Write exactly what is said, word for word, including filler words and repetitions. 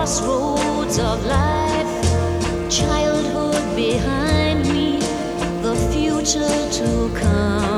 crossroads of life, childhood behind me, the future to come.